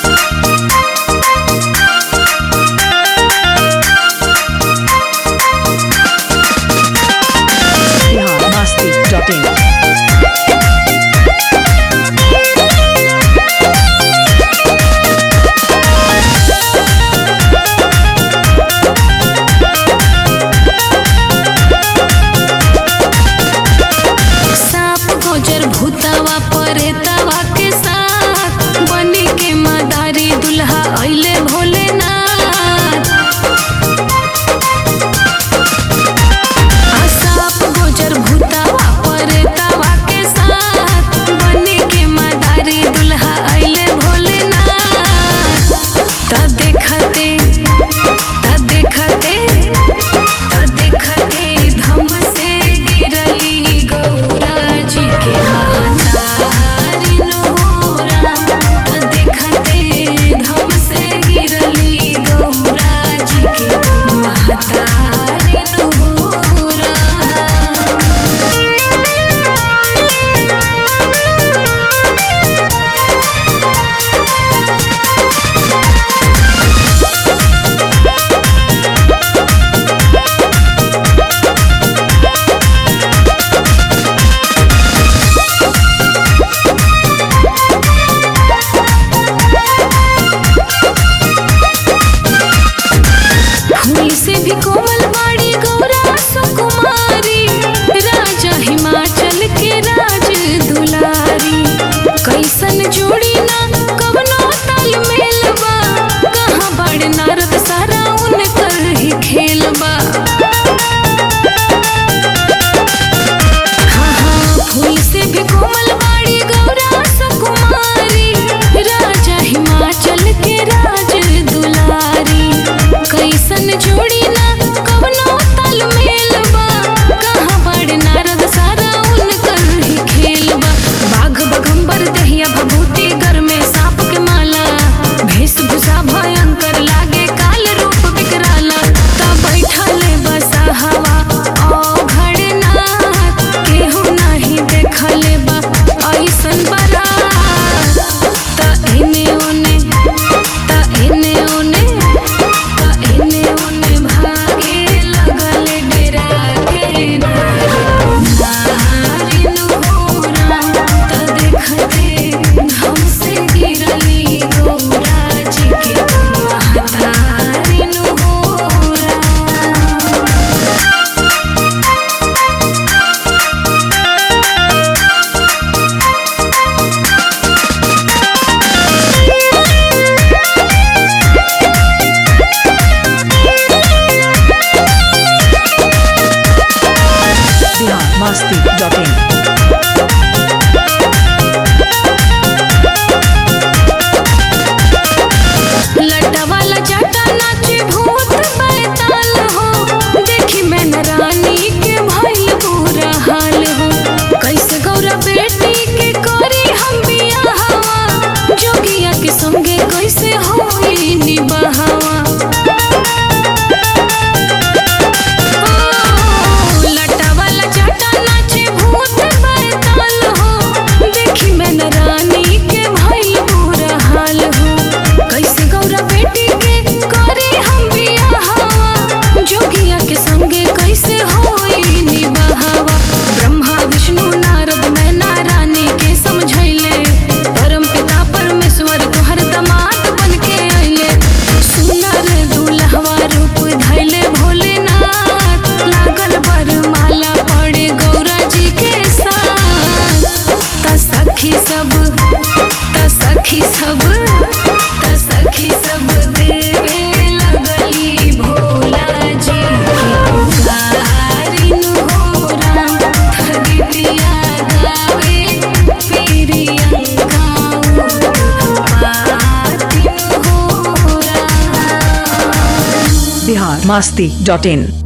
भूतावा परेतावा के साथ बनी के मदारी दुल्हा अइले भोलेनाथ। साप गोजर भूतावा परेतावा के साथ बनी के मदारी दुल्हा अइले भोलेनाथ। त देखते धम से गिरली गौरा जी के से भी कोमल बाड़ी गौरा सुकुमारी, राजा हिमाचल के राज दुलारी। कैसन जोड़ी ना कवनो तालमेल बा, कहाँ बड़ नारद सारा उनकर ही खेल बा। हाँ फूल से भी कोमल बाड़ी गौरा सुकुमारी, राजा हिमाचल के राज दुलारी। कैसन जोड़ी ना कवनो तालमेल बा, कहाँ बड़ नारद सारा उनकर ही खेल बा। बाघ बघम्बर दहिया भभूति घर में सांप के माला, वेशभूषा भयंकर लागे काल रूप विकराला। तब बैठल बसा हवा औघड़नाथ, केहू नहीं देखल बा ऐसन बारात। त एने ओने भागे लगल डेरा के नारिन होरा। त देखते धम से गिरली गौरा जी के महतारिन होरा। masti.in लटा वाला जाटा नाचे भूत बैताल हो, देखी मैंने रानी के भइल बुरा हाल हो। कैसे गौरा बेटी के करी हम बियाहवा, जोगिया के संगे कैसे होई निबाहवा। लटा वाला जाटा नाचे भूत बैताल हो, देखी मैंने रानी के भइल बुरा हाल हो। कैसे गौरा बेटी के करे हम बियाहवा, जोगिया के संगे कैसे होई निबाहवा। ब्रह्मा विष्णु नारद मैना रानी के समझैले, परम पिता परमेश्वर तोहर दामाद बन के अइले। सुनर दुल्हवा रूप धैले भोलेनाथ, लागल बरमाला पड़े गौरा जी के साथ। त सखी सब देवे लगली भोला जी के गारिन होरा। थगितिया गावे पिरियंका पातिन होरा। biharmasti.in